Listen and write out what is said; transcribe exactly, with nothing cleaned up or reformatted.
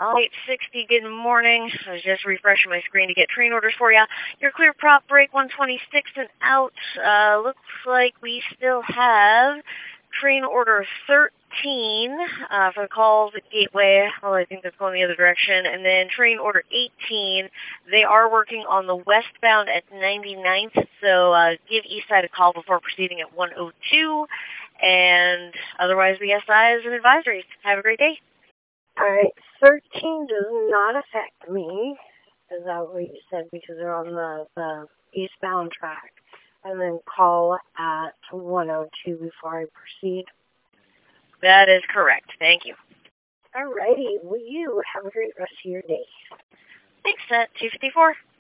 eight sixty, good morning. I was just refreshing my screen to get train orders for you. Your clear prop break one twenty-six and out. Uh, looks like we still have train order thirteen uh, for the calls at Gateway. Well, I think that's going the other direction. And then train order eighteen, they are working on the westbound at ninety-ninth, so uh, give Eastside a call before proceeding at one oh two. And otherwise, the S I is an advisory. Have a great day. All right, thirteen does not affect me. Is that what you said? Because they're on the, the eastbound track. And then call at one oh two before I proceed. That is correct. Thank you. All righty. Well, you have a great rest of your day. Thanks, at two fifty-four.